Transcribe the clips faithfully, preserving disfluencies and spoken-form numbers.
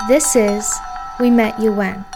This is We Met You When,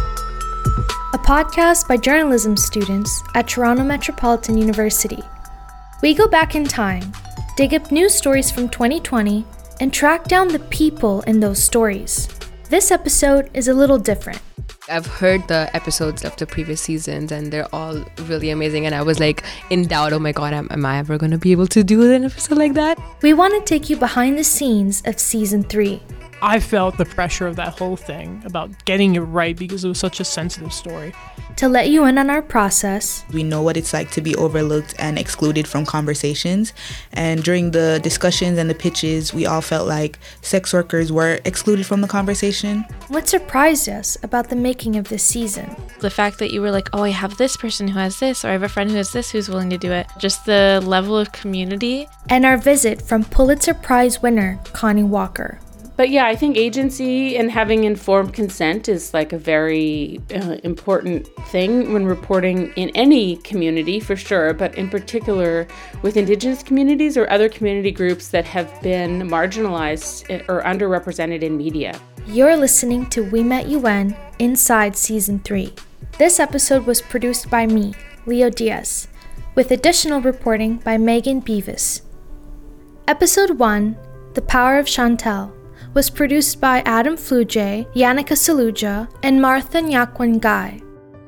a podcast by journalism students at Toronto Metropolitan University. We go back in time, dig up news stories from twenty twenty, and track down the people in those stories. This episode is a little different. I've heard the episodes of the previous seasons and they're all really amazing, and I was like in doubt, oh my god, am, am I ever going to be able to do an episode like that? We want to take you behind the scenes of season three. I felt the pressure of that whole thing about getting it right because it was such a sensitive story. To let you in on our process. We know what it's like to be overlooked and excluded from conversations. And during the discussions and the pitches, we all felt like sex workers were excluded from the conversation. What surprised us about the making of this season? The fact that you were like, oh, I have this person who has this, or I have a friend who has this who's willing to do it. Just the level of community. And our visit from Pulitzer Prize winner Connie Walker. But yeah, I think agency and having informed consent is like a very uh, important thing when reporting in any community for sure, but in particular with Indigenous communities or other community groups that have been marginalized or underrepresented in media. You're listening to We Met You When Inside Season three. This episode was produced by me, Leo Diaz, with additional reporting by Megan Beavis. Episode one, The Power of Chantel, was produced by Adam Flujay, Yannicka Saluja, and Martha Nyakwan Guy.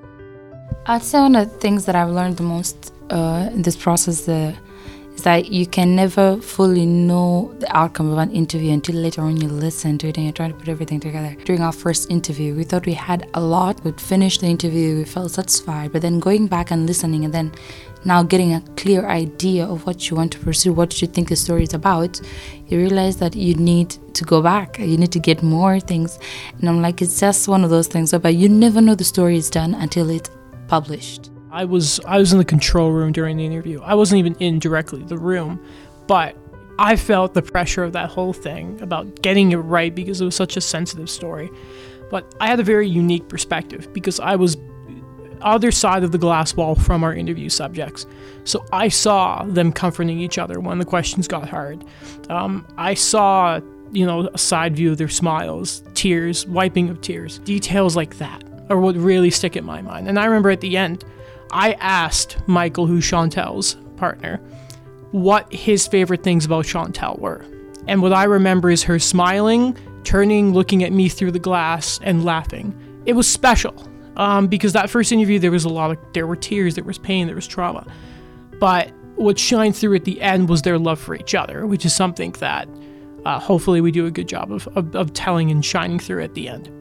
I'd say one of the things that I've learned the most uh, in this process uh, is that you can never fully know the outcome of an interview until later on you listen to it and you're trying to put everything together. During our first interview, we thought we had a lot. We'd finished the interview, we felt satisfied, but then going back and listening and then now getting a clear idea of what you want to pursue, what you think the story is about, you realize that you need to go back, you need to get more things. And I'm like, it's just one of those things, but you never know the story is done until it's published. I was I was in the control room during the interview. I wasn't even in directly the room, but I felt the pressure of that whole thing about getting it right because it was such a sensitive story. But I had a very unique perspective because I was other side of the glass wall from our interview subjects. So I saw them comforting each other when the questions got hard. Um, I saw, you know, a side view of their smiles, tears, wiping of tears. Details like that are what really stick in my mind. And I remember at the end, I asked Michael, who's Chantel's partner, what his favorite things about Chantel were. And what I remember is her smiling, turning, looking at me through the glass, and laughing. It was special. Um, because that first interview, there was a lot of, there were tears, there was pain, there was trauma. But what shined through at the end was their love for each other, which is something that uh, hopefully we do a good job of, of, of telling and shining through at the end.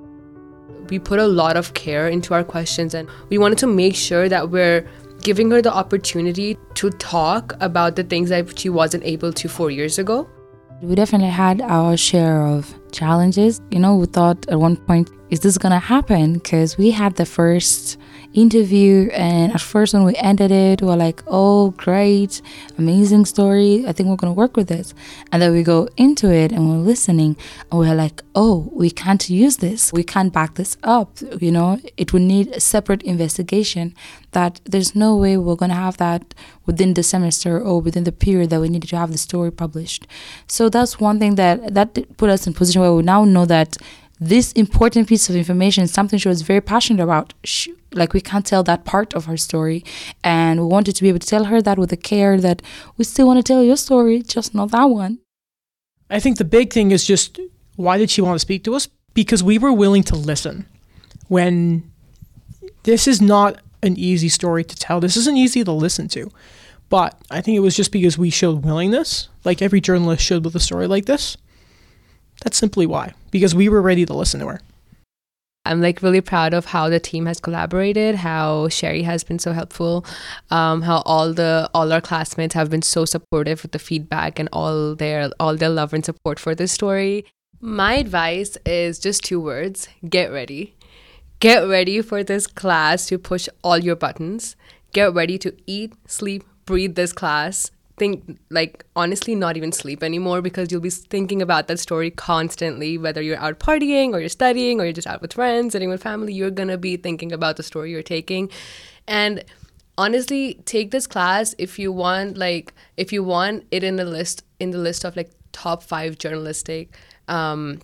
We put a lot of care into our questions, and we wanted to make sure that we're giving her the opportunity to talk about the things that she wasn't able to four years ago. We definitely had our share of challenges. You know, we thought at one point, is this gonna happen? Because we had the first interview, and at first when we ended it, we were like, oh, great, amazing story. I think we're gonna work with this. And then we go into it and we're listening, and we're like, oh, we can't use this. We can't back this up. You know, it would need a separate investigation. That there's no way we're gonna have that within the semester or within the period that we needed to have the story published. So that's one thing that that put us in a position where we now know that this important piece of information is something she was very passionate about. She, like, we can't tell that part of her story, and we wanted to be able to tell her that with a care that we still want to tell your story, just not that one. I think the big thing is just, why did she want to speak to us? Because we were willing to listen. When this is not an easy story to tell, this isn't easy to listen to, but I think it was just because we showed willingness, like every journalist should with a story like this. That's simply why, because we were ready to listen to her. I'm like really proud of how the team has collaborated, how Sherry has been so helpful, um, how all the all our classmates have been so supportive with the feedback and all their all their love and support for this story. My advice is just two words: get ready. Get ready for this class to push all your buttons. Get ready to eat, sleep, breathe this class. Think, like, honestly, not even sleep anymore, because you'll be thinking about that story constantly, whether you're out partying or you're studying or you're just out with friends, sitting with family, you're going to be thinking about the story you're taking. And honestly, take this class if you want, like, if you want it in the list, in the list of like top five journalistic um,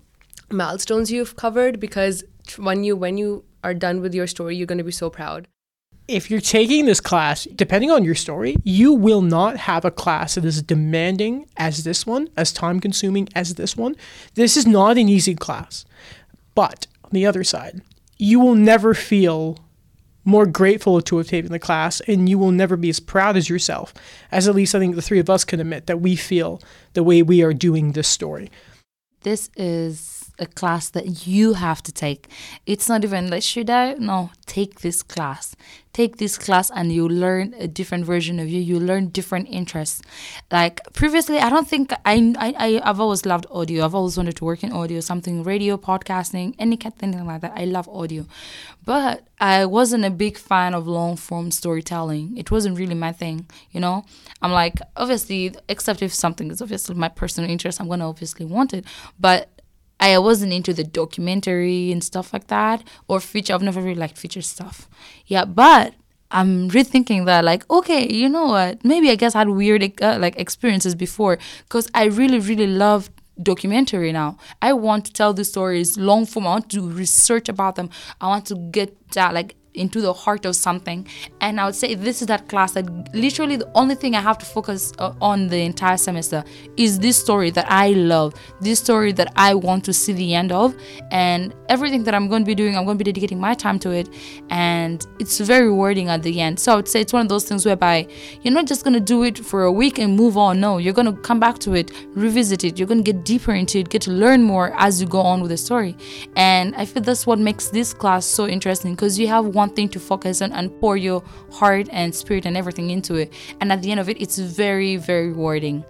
milestones you've covered, because when you when you are done with your story, you're going to be so proud. If you're taking this class, depending on your story, you will not have a class that is demanding as this one, as time consuming as this one. This is not an easy class. But on the other side, you will never feel more grateful to have taken the class, and you will never be as proud as yourself, as at least I think the three of us can admit that we feel the way we are doing this story. This is a class that you have to take. It's not even like, should I? No, take this class. Take this class and you learn a different version of you. You learn different interests. Like previously, I don't think I, I, I've always loved audio. I've always wanted to work in audio, something radio, podcasting, any kind of thing like that. I love audio. But I wasn't a big fan of long form storytelling. It wasn't really my thing, you know? I'm like, obviously, except if something is obviously my personal interest, I'm going to obviously want it. But I wasn't into the documentary and stuff like that, or feature. I've never really liked feature stuff. Yeah, but I'm rethinking that, like, okay, you know what? Maybe I guess I had weird uh, like experiences before, because I really, really love documentary now. I want to tell the stories long form. I want to research about them. I want to get that, like, into the heart of something. And I would say this is that class that literally the only thing I have to focus uh, on the entire semester is this story that I love, this story that I want to see the end of, and everything that I'm going to be doing, I'm going to be dedicating my time to it, and it's very rewarding at the end. So I would say it's one of those things whereby you're not just going to do it for a week and move on. No, you're going to come back to it, revisit it, you're going to get deeper into it, get to learn more as you go on with the story. And I feel that's what makes this class so interesting, because you have one thing to focus on and pour your heart and spirit and everything into it, and at the end of it, it's very, very rewarding.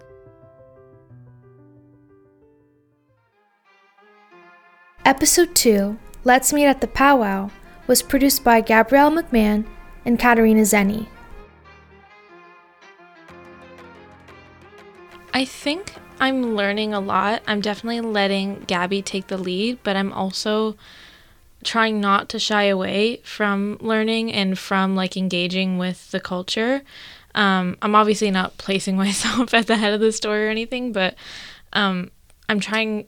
Episode two, Let's Meet at the Powwow, was produced by Gabrielle McMahon and Katarina Zenny. I think I'm learning a lot. I'm definitely letting Gabby take the lead, but I'm also trying not to shy away from learning and from like engaging with the culture. Um, I'm obviously not placing myself at the head of the story or anything, but um, I'm trying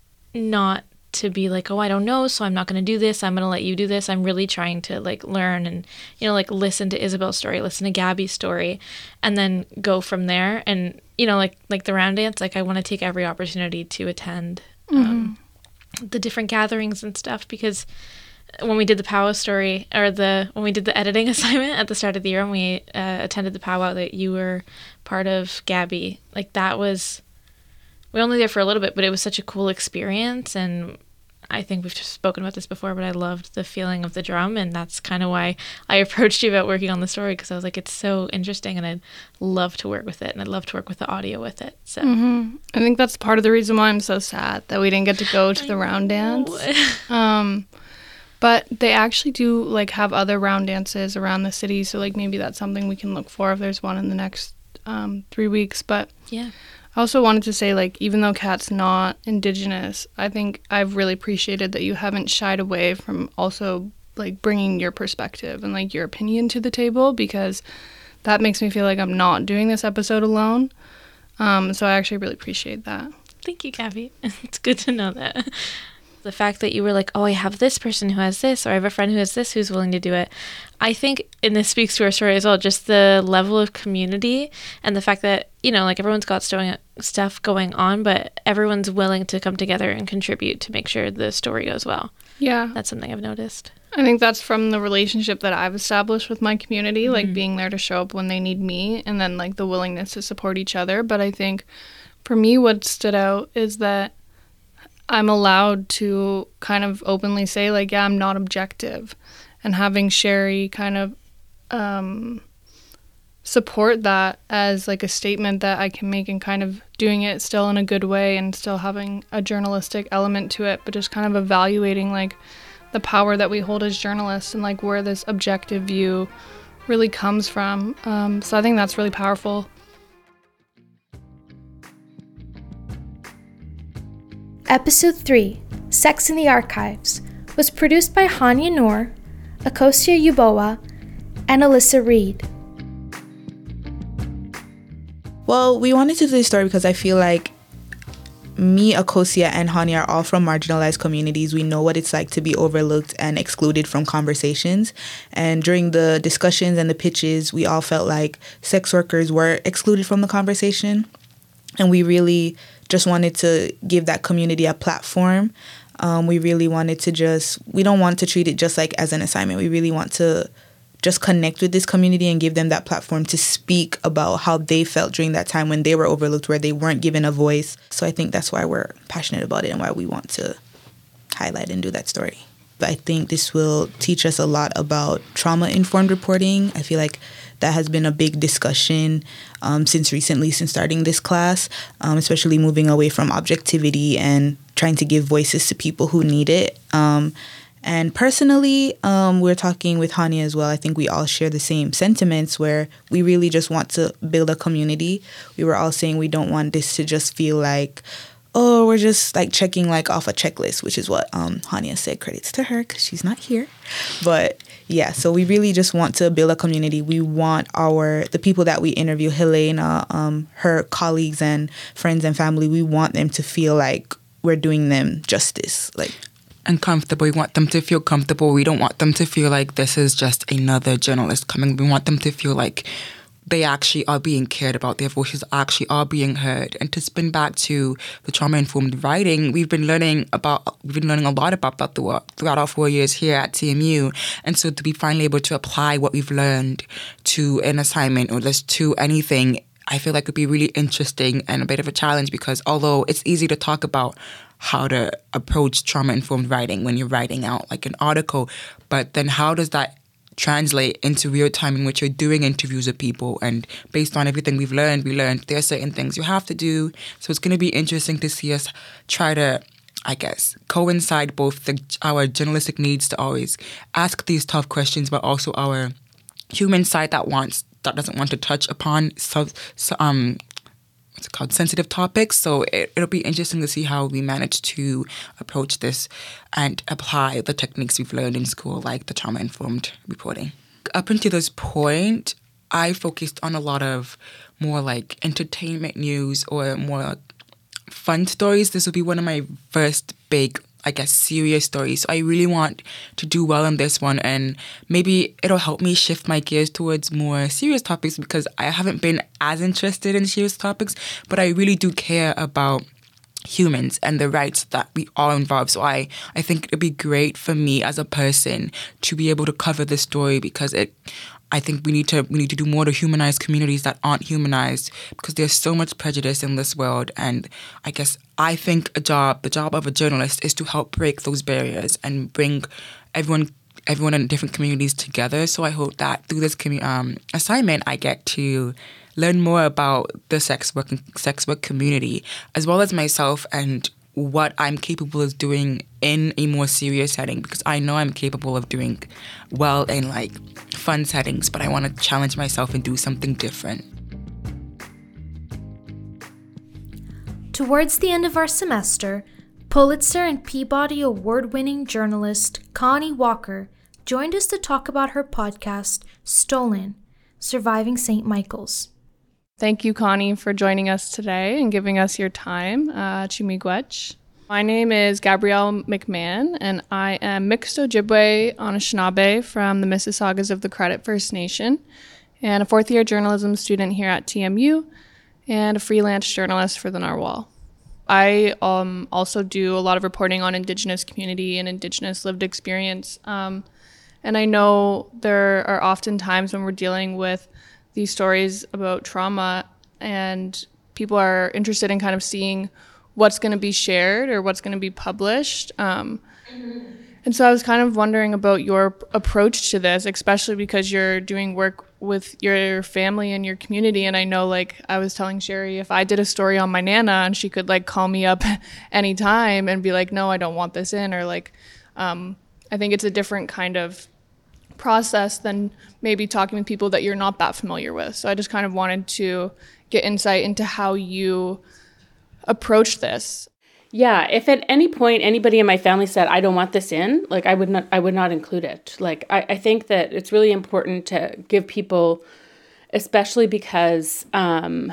not to be like, oh, I don't know, so I'm not going to do this. I'm going to let you do this. I'm really trying to like learn and, you know, like listen to Isabel's story, listen to Gabby's story, and then go from there. And, you know, like, like the round dance, like I want to take every opportunity to attend um, mm-hmm. the different gatherings and stuff, because when we did the powwow story, or the when we did the editing assignment at the start of the year, when we uh, attended the powwow that you were part of, Gabby, like that was, we were only there for a little bit, but it was such a cool experience. And I think we've just spoken about this before, but I loved the feeling of the drum, and that's kind of why I approached you about working on the story, because I was like, it's so interesting and I'd love to work with it, and I'd love to work with the audio with it. So mm-hmm. I think that's part of the reason why I'm so sad that we didn't get to go to the round dance. um but they actually do like have other round dances around the city, so like maybe that's something we can look for if there's one in the next um three weeks. But yeah, I also wanted to say, like, even though Kat's not Indigenous, I think I've really appreciated that you haven't shied away from also, like, bringing your perspective and, like, your opinion to the table, because that makes me feel like I'm not doing this episode alone. Um, so I actually really appreciate that. Thank you, Gabby. It's good to know that. The fact that you were like, oh, I have this person who has this, or I have a friend who has this who's willing to do it. I think, and this speaks to our story as well, just the level of community and the fact that, you know, like everyone's got stuff going on, but everyone's willing to come together and contribute to make sure the story goes well. Yeah. That's something I've noticed. I think that's from the relationship that I've established with my community, mm-hmm. like being there to show up when they need me, and then like the willingness to support each other. But I think for me, what stood out is that I'm allowed to kind of openly say, like, yeah, I'm not objective. And having Sherry kind of um, support that as, like, a statement that I can make, and kind of doing it still in a good way and still having a journalistic element to it, but just kind of evaluating, like, the power that we hold as journalists and, like, where this objective view really comes from. Um, so I think that's really powerful. Episode three, Sex in the Archives, was produced by Hanya Noor, Akosia Yuboa, and Alyssa Reed. Well, we wanted to do this story because I feel like me, Akosia, and Hani are all from marginalized communities. We know what it's like to be overlooked and excluded from conversations. And during the discussions and the pitches, we all felt like sex workers were excluded from the conversation. And we really just wanted to give that community a platform. Um, we really wanted to just, we don't want to treat it just like as an assignment. We really want to just connect with this community and give them that platform to speak about how they felt during that time when they were overlooked, where they weren't given a voice. So I think that's why we're passionate about it and why we want to highlight and do that story. But I think this will teach us a lot about trauma-informed reporting. I feel like that has been a big discussion um, since recently, since starting this class, um, especially moving away from objectivity and trying to give voices to people who need it. Um, And personally, um, we're talking with Hani as well. I think we all share the same sentiments where we really just want to build a community. We were all saying we don't want this to just feel like, oh, we're just like checking like off a checklist, which is what um, Hani has said. Credits to her because she's not here. But yeah, so we really just want to build a community. We want our, the people that we interview, Helena, um, her colleagues and friends and family, we want them to feel like we're doing them justice. Like, and comfortable. We want them to feel comfortable. We don't want them to feel like this is just another journalist coming. We want them to feel like they actually are being cared about. Their voices actually are being heard. And to spin back to the trauma-informed writing, we've been learning about we've been learning a lot about that throughout our four years here at T M U. And so to be finally able to apply what we've learned to an assignment or just to anything, I feel like it would be really interesting and a bit of a challenge, because although it's easy to talk about how to approach trauma-informed writing when you're writing out like an article, but then how does that translate into real time in which you're doing interviews with people? And based on everything we've learned, we learned there are certain things you have to do. So it's going to be interesting to see us try to, I guess, coincide both the, our journalistic needs to always ask these tough questions, but also our human side that wants that doesn't want to touch upon so, so, um. It's called sensitive topics. So it, it'll be interesting to see how we manage to approach this and apply the techniques we've learned in school, like the trauma-informed reporting. Up until this point, I focused on a lot of more like entertainment news or more like fun stories. This will be one of my first big, I guess, serious stories. So I really want to do well in this one, and maybe it'll help me shift my gears towards more serious topics, because I haven't been as interested in serious topics, but I really do care about humans and the rights that we all involve. So I, I think it'd be great for me as a person to be able to cover this story, because it I think we need to we need to do more to humanize communities that aren't humanized, because there's so much prejudice in this world. And I guess I think a job, the job of a journalist is to help break those barriers and bring everyone everyone in different communities together. So I hope that through this commu- um, assignment, I get to learn more about the sex work sex work community, as well as myself and what I'm capable of doing in a more serious setting, because I know I'm capable of doing well in like fun settings, but I want to challenge myself and do something different. Towards the end of our semester, Pulitzer and Peabody Award-winning journalist Connie Walker joined us to talk about her podcast, Stolen: Surviving Saint Michael's. Thank you, Connie, for joining us today and giving us your time. Uh, Chimigwech. My name is Gabrielle McMahon, and I am mixed Ojibwe Anishinaabe from the Mississaugas of the Credit First Nation, and a fourth-year journalism student here at T M U, and a freelance journalist for the Narwhal. I um, also do a lot of reporting on Indigenous community and Indigenous lived experience, um, and I know there are often times when we're dealing with these stories about trauma and people are interested in kind of seeing what's going to be shared or what's going to be published. Um, mm-hmm. And so I was kind of wondering about your approach to this, especially because you're doing work with your family and your community. And I know, like, I was telling Sherry, if I did a story on my Nana and she could, like, call me up anytime and be like, no, I don't want this in, or, like, um, I think it's a different kind of process than maybe talking with people that you're not that familiar with. So I just kind of wanted to get insight into how you approach this. Yeah, if at any point anybody in my family said, I don't want this in, like I would not I would not include it. Like I, I think that it's really important to give people, especially because um,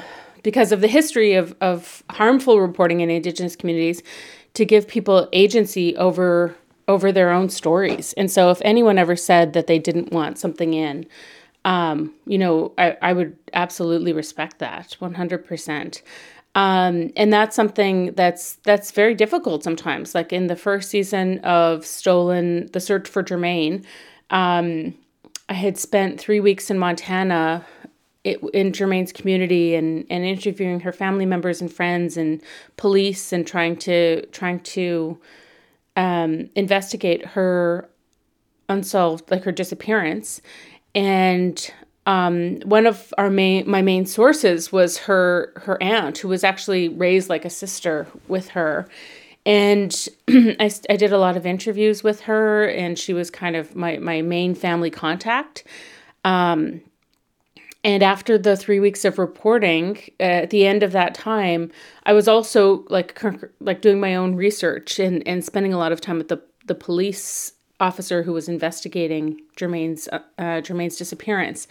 because of the history of, of harmful reporting in Indigenous communities, to give people agency over over their own stories. And so if anyone ever said that they didn't want something in, um, you know, I, I would absolutely respect that one hundred percent. Um, and that's something that's that's very difficult sometimes. Like in the first season of Stolen, The Search for Jermaine, um, I had spent three weeks in Montana it, in Jermaine's community and, and interviewing her family members and friends and police and trying to trying to um, investigate her unsolved, like her disappearance. And um, one of our main, my main sources was her, her aunt, who was actually raised like a sister with her. And I, I did a lot of interviews with her, and she was kind of my, my main family contact. Um, and after the three weeks of reporting, uh, at the end of that time, I was also like like doing my own research and, and spending a lot of time with the, the police officer who was investigating Jermaine's uh, uh, Jermaine's disappearance.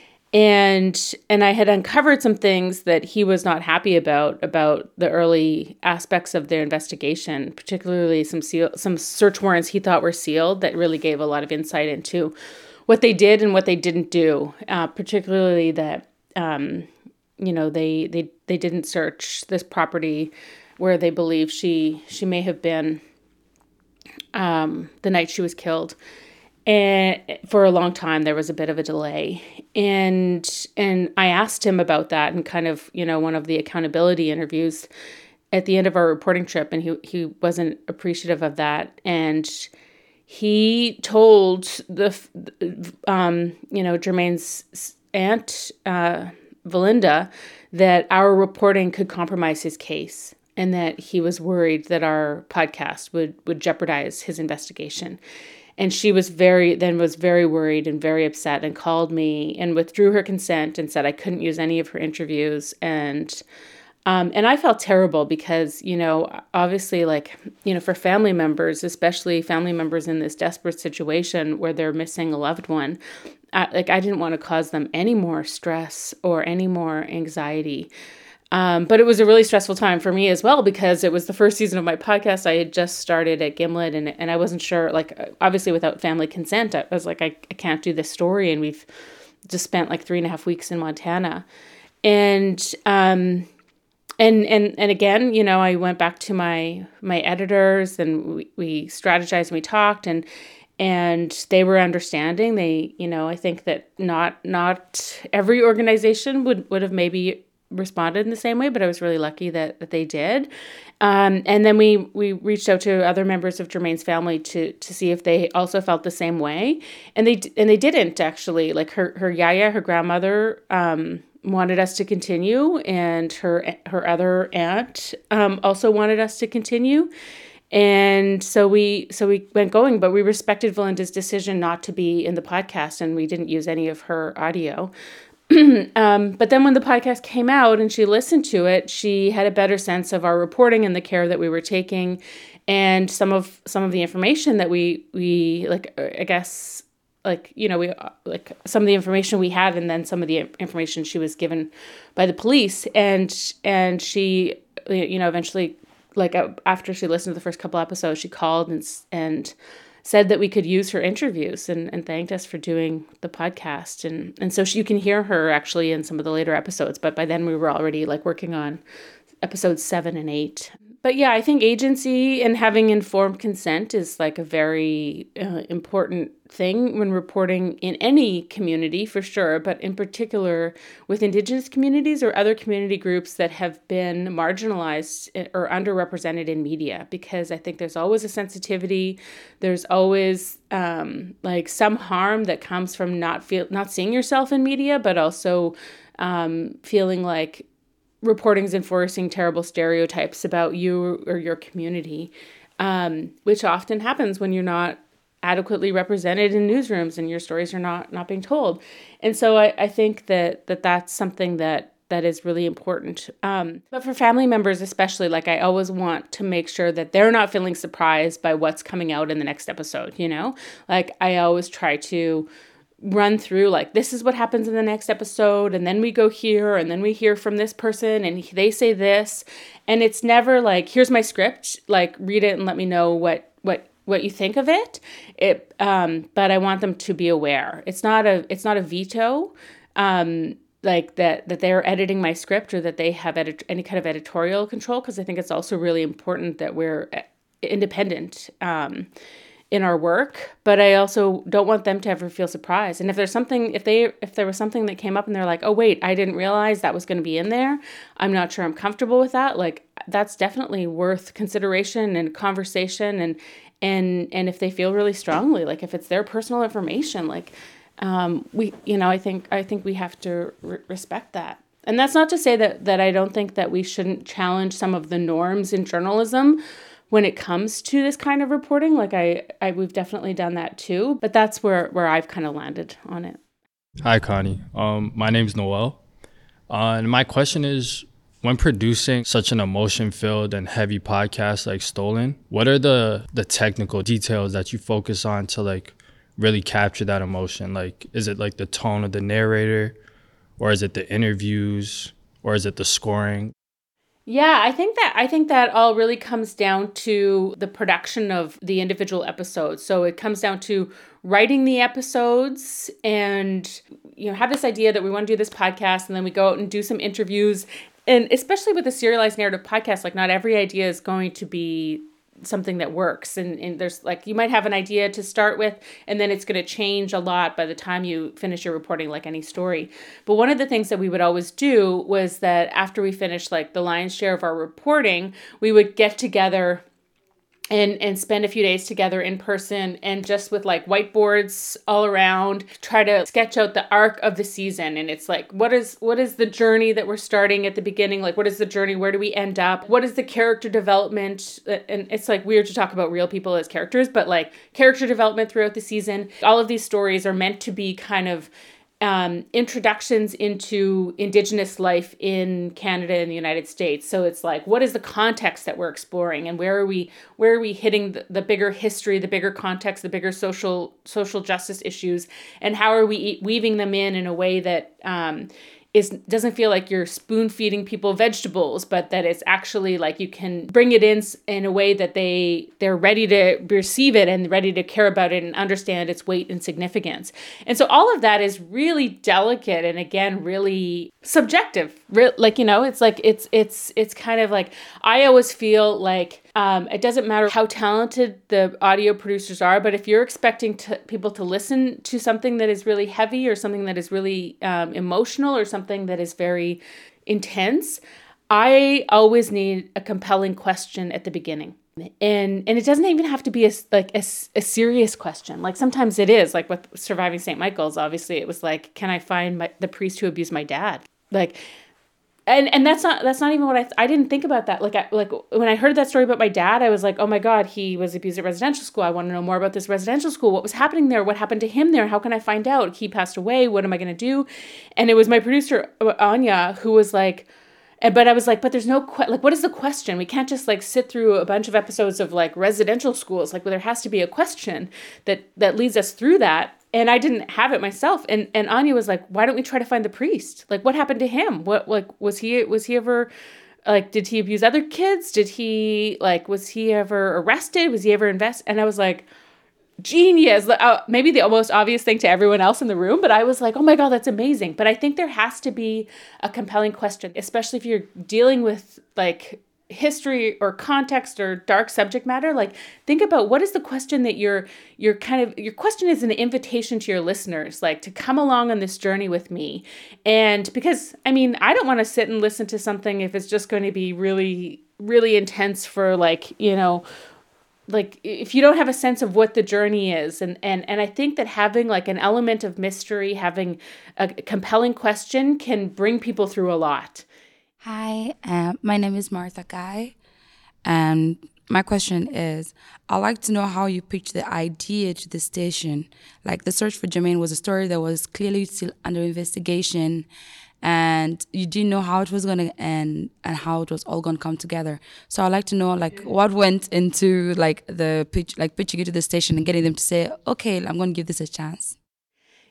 And and I had uncovered some things that he was not happy about, about the early aspects of their investigation, particularly some seal, some search warrants he thought were sealed that really gave a lot of insight into what they did and what they didn't do, uh, particularly that, um, you know, they, they, they didn't search this property where they believe she, she may have been um, the night she was killed. And for a long time, there was a bit of a delay. And and I asked him about that in kind of, you know, one of the accountability interviews at the end of our reporting trip, and he, he wasn't appreciative of that. And he told the, um, you know, Jermaine's aunt, uh, Valinda, that our reporting could compromise his case, and that he was worried that our podcast would, would jeopardize his investigation. And she was very, then was very worried and very upset and called me and withdrew her consent and said I couldn't use any of her interviews. And, um, and I felt terrible because, you know, obviously, like, you know, for family members, especially family members in this desperate situation where they're missing a loved one, I, like I didn't want to cause them any more stress or any more anxiety. Um, but it was a really stressful time for me as well, because it was the first season of my podcast. I had just started at Gimlet, and and I wasn't sure, like, obviously without family consent, I was like, I, I can't do this story. And we've just spent like three and a half weeks in Montana. And, um, and, and, and again, you know, I went back to my, my editors, and we, we strategized and we talked, and, and they were understanding. They, you know, I think that not, not every organization would, would have maybe responded in the same way, but I was really lucky that, that they did. Um, and then we we reached out to other members of Jermaine's family to to see if they also felt the same way, and they and they didn't actually. Like her her yaya, her grandmother, um, wanted us to continue, and her her other aunt um, also wanted us to continue. And so we so we went going, but we respected Valinda's decision not to be in the podcast, and we didn't use any of her audio. um, but then when the podcast came out and she listened to it, she had a better sense of our reporting and the care that we were taking, and some of some of the information that we we like. I guess like you know we like some of the information we had, and then some of the information she was given by the police, and and she you know eventually, like after she listened to the first couple episodes, she called and and. said that we could use her interviews, and, and thanked us for doing the podcast. And, and so she, you can hear her actually in some of the later episodes, but by then we were already like working on episodes seven and eight. But yeah, I think agency and having informed consent is like a very uh, important thing when reporting in any community, for sure, but in particular with Indigenous communities or other community groups that have been marginalized or underrepresented in media, because I think there's always a sensitivity. There's always um, like some harm that comes from not feel not seeing yourself in media, but also um, feeling like reporting is enforcing terrible stereotypes about you or your community, um, which often happens when you're not adequately represented in newsrooms and your stories are not not being told. And so I, I think that, that that's something that that is really important. Um, but for family members especially, like I always want to make sure that they're not feeling surprised by what's coming out in the next episode, you know? Like I always try to run through like, this is what happens in the next episode, and then we go here, and then we hear from this person and they say this. And it's never like, here's my script, like read it and let me know what what what you think of it. It um but I want them to be aware. It's not a it's not a veto, um like that that they're editing my script or that they have edit- any kind of editorial control, because I think it's also really important that we're independent um in our work, but I also don't want them to ever feel surprised. And if there's something, if they, if there was something that came up and they're like, oh wait, I didn't realize that was going to be in there, I'm not sure I'm comfortable with that. Like, that's definitely worth consideration and conversation. And, and, and if they feel really strongly, like if it's their personal information, like, um, we, you know, I think, I think we have to re- respect that. And that's not to say that, that I don't think that we shouldn't challenge some of the norms in journalism when it comes to this kind of reporting. Like I, I we've definitely done that too, but that's where, where I've kind of landed on it. Hi, Connie. Um, my name's Noel. Uh, and my question is, when producing such an emotion-filled and heavy podcast like Stolen, what are the, the technical details that you focus on to like really capture that emotion? Like, is it like the tone of the narrator, or is it the interviews, or is it the scoring? Yeah, I think that I think that all really comes down to the production of the individual episodes. So it comes down to writing the episodes and, you know, have this idea that we want to do this podcast, and then we go out and do some interviews. And especially with a serialized narrative podcast, like not every idea is going to be something that works. And, and there's like, you might have an idea to start with, and then it's going to change a lot by the time you finish your reporting, like any story. But one of the things that we would always do was that after we finished like the lion's share of our reporting, we would get together and and spend a few days together in person, and just with like whiteboards all around, try to sketch out the arc of the season. And it's like, what is what is the journey that we're starting at the beginning? Like, what is the journey? Where do we end up? What is the character development? And it's like weird to talk about real people as characters, but like character development throughout the season. All of these stories are meant to be kind of Um, introductions into Indigenous life in Canada and the United States. So it's like, what is the context that we're exploring, and where are we where are we hitting the, the bigger history, the bigger context, the bigger social social justice issues, and how are we e- weaving them in in a way that um, is doesn't feel like you're spoon feeding people vegetables, but that it's actually like you can bring it in in a way that they they're ready to receive it and ready to care about it and understand its weight and significance. And so all of that is really delicate and, again, really subjective. Re- like, you know, it's like it's it's it's kind of like, I always feel like Um, it doesn't matter how talented the audio producers are, but if you're expecting to, people to listen to something that is really heavy, or something that is really um, emotional, or something that is very intense, I always need a compelling question at the beginning. And and it doesn't even have to be a, like a, a serious question. Like sometimes it is, like with Surviving Saint Michael's, obviously it was like, can I find my, the priest who abused my dad? Like, And and that's not that's not even what I th- I didn't think about that. Like I, like when I heard that story about my dad, I was like, oh my God, he was abused at residential school. I want to know more about this residential school. What was happening there? What happened to him there? How can I find out? He passed away. What am I going to do? And it was my producer Anya who was like, but I was like, but there's no que- like, what is the question? We can't just like sit through a bunch of episodes of like residential schools. Like, well, there has to be a question that that leads us through that. And I didn't have it myself. And and Anya was like, why don't we try to find the priest? Like, what happened to him? What, like, was he, was he ever, like, did he abuse other kids? Did he, like, was he ever arrested? Was he ever invested? And I was like, genius. Uh, maybe the most obvious thing to everyone else in the room, but I was like, oh my God, that's amazing. But I think there has to be a compelling question, especially if you're dealing with, like, history or context or dark subject matter. Like, think about what is the question that you're you're kind of your question is an invitation to your listeners, like, to come along on this journey with me. And because I mean, I don't want to sit and listen to something if it's just going to be really really intense for, like, you know, like if you don't have a sense of what the journey is. And and and I think that having like an element of mystery, having a compelling question, can bring people through a lot. Hi, um, my name is Martha Guy, and my question is, I'd like to know how you pitched the idea to the station. Like, The Search for Jermaine was a story that was clearly still under investigation, and you didn't know how it was going to end and how it was all going to come together. So I'd like to know, like, what went into, like, the pitch, like pitching it to the station and getting them to say, okay, I'm going to give this a chance.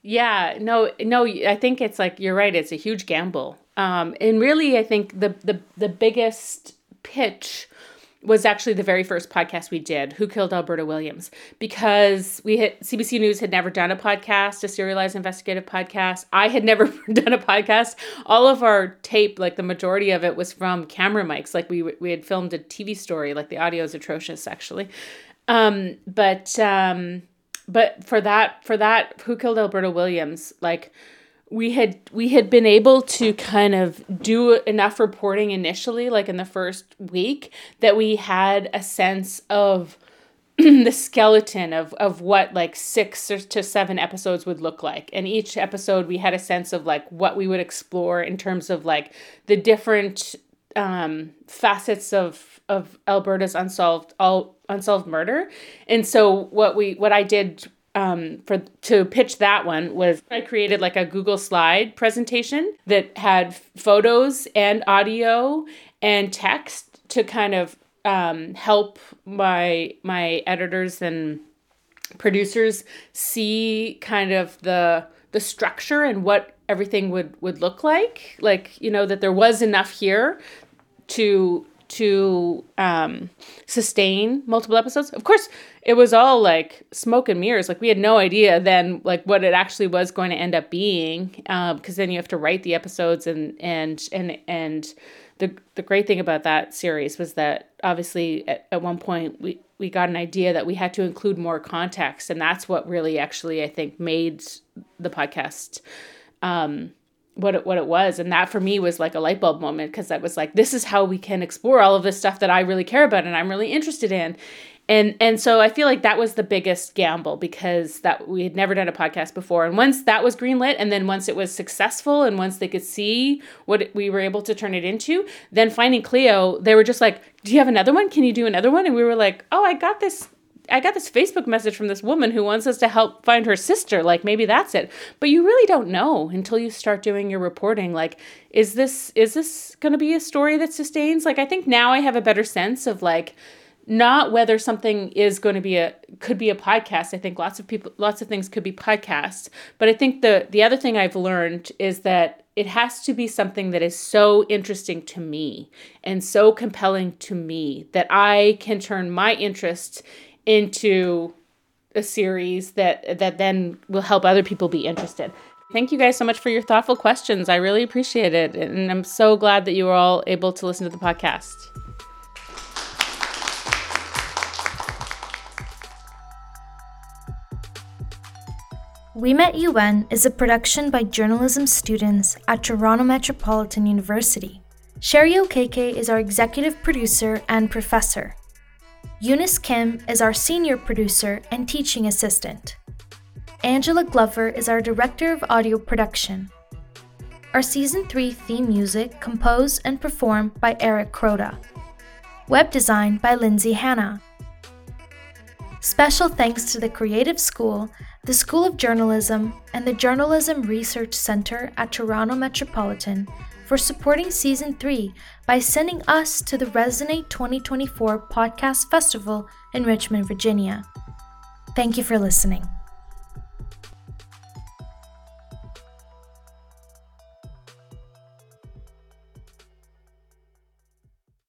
Yeah, no, no, I think it's like, you're right. It's a huge gamble. Um, and really, I think the, the, the biggest pitch was actually the very first podcast we did, Who Killed Alberta Williams, because we had, C B C News had never done a podcast, a serialized investigative podcast. I had never done a podcast. All of our tape, like the majority of it, was from camera mics. Like we we had filmed a T V story. Like the audio is atrocious, actually. Um, but um, but for that for that Who Killed Alberta Williams, like. We had we had been able to kind of do enough reporting initially, like in the first week, that we had a sense of the skeleton of, of what like six or to seven episodes would look like. And each episode we had a sense of like what we would explore in terms of like the different um, facets of of Alberta's unsolved all unsolved murder. And so what we what I did Um, for to pitch that one was I created like a Google slide presentation that had photos and audio and text to kind of um, help my my editors and producers see kind of the the structure and what everything would would look like. Like, you know, that there was enough here to to um, sustain multiple episodes. Of course, it was all like smoke and mirrors. Like we had no idea then like what it actually was going to end up being, because um, then you have to write the episodes and and and and the the great thing about that series was that obviously at, at one point we we got an idea that we had to include more context, and that's what really actually I think made the podcast um, what it, what it was. And that for me was like a light bulb moment, because I was like, this is how we can explore all of this stuff that I really care about and I'm really interested in. And and so I feel like that was the biggest gamble, because that we had never done a podcast before. And once that was greenlit, and then once it was successful, and once they could see what it, we were able to turn it into, then finding Cleo, they were just like, do you have another one? Can you do another one? And we were like, oh, I got this. I got this Facebook message from this woman who wants us to help find her sister. Like, maybe that's it. But you really don't know until you start doing your reporting. Like, is this is this going to be a story that sustains? Like, I think now I have a better sense of like, not whether something is going to be a, could be a podcast. I think lots of people, lots of things could be podcasts. But I think the, the other thing I've learned is that it has to be something that is so interesting to me and so compelling to me that I can turn my interest into a series that, that then will help other people be interested. Thank you guys so much for your thoughtful questions. I really appreciate it. And I'm so glad that you were all able to listen to the podcast. We Met U N is a production by journalism students at Toronto Metropolitan University. Sherry Okeke is our executive producer and professor. Eunice Kim is our senior producer and teaching assistant. Angela Glover is our director of audio production. Our season three theme music composed and performed by Eric Crota. Web design by Lindsay Hanna. Special thanks to the Creative School, the School of Journalism, and the Journalism Research Center at Toronto Metropolitan for supporting Season three by sending us to the Resonate twenty twenty-four Podcast Festival in Richmond, Virginia. Thank you for listening.